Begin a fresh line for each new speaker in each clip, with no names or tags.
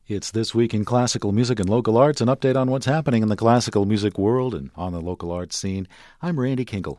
It's This Week in Classical Music and Local Arts, an update on what's happening in the classical music world and on the local arts scene. I'm Randy Kinkle.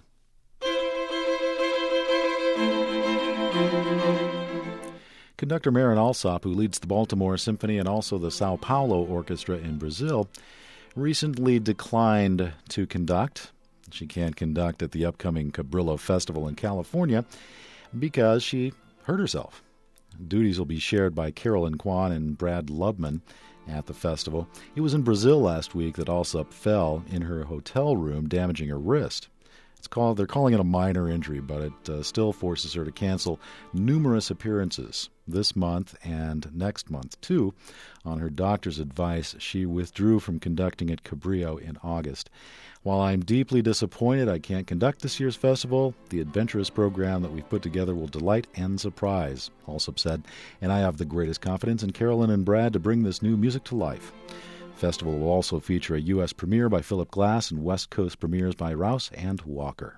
Conductor Marin Alsop, who leads the Baltimore Symphony and also the Sao Paulo Orchestra in Brazil, recently declined to conduct. She can't conduct at the upcoming Cabrillo Festival in California because she hurt herself. Duties will be shared by Carolyn Kwan and Brad Lubman at the festival. It was in Brazil last week that Alsop fell in her hotel room, damaging her wrist. They're calling it a minor injury, but it still forces her to cancel numerous appearances this month and next month, too. On her doctor's advice, she withdrew from conducting at Cabrillo in August. While I'm deeply disappointed I can't conduct this year's festival, the adventurous program that we've put together will delight and surprise, Alsop said, and I have the greatest confidence in Carolyn and Brad to bring this new music to life. The festival will also feature a U.S. premiere by Philip Glass and West Coast premieres by Rouse and Walker.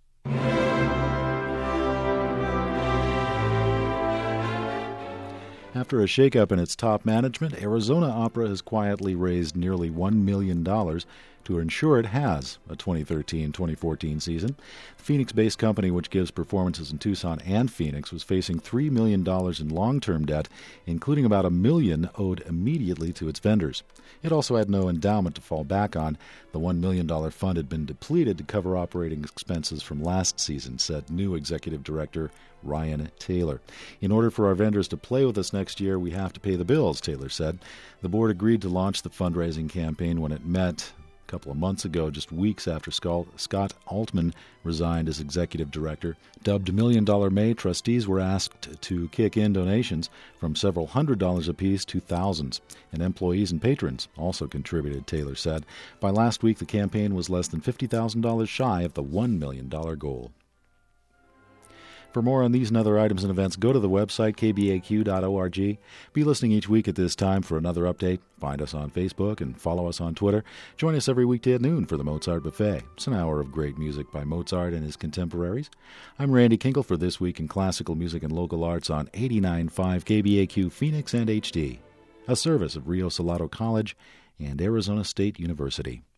After a shakeup in its top management, Arizona Opera has quietly raised nearly $1 million to ensure it has a 2013-2014 season. The Phoenix-based company, which gives performances in Tucson and Phoenix, was facing $3 million in long-term debt, including about $1 million owed immediately to its vendors. It also had no endowment to fall back on. The $1 million fund had been depleted to cover operating expenses from last season, said new executive director Ryan Taylor. In order for our vendors to play with us next year, we have to pay the bills, Taylor said. The board agreed to launch the fundraising campaign when it met a couple of months ago, just weeks after Scott Altman resigned as executive director. Dubbed $1 Million May, trustees were asked to kick in donations from several $100s apiece to thousands, and employees and patrons also contributed, Taylor said. By last week, the campaign was less than $50,000 shy of the $1 million goal. For more on these and other items and events, go to the website, kbaq.org. Be listening each week at this time for another update. Find us on Facebook and follow us on Twitter. Join us every weekday at noon for the Mozart Buffet. It's an hour of great music by Mozart and his contemporaries. I'm Randy Kinkle for This Week in Classical Music and Local Arts on 89.5 KBAQ Phoenix and HD, a service of Rio Salado College and Arizona State University.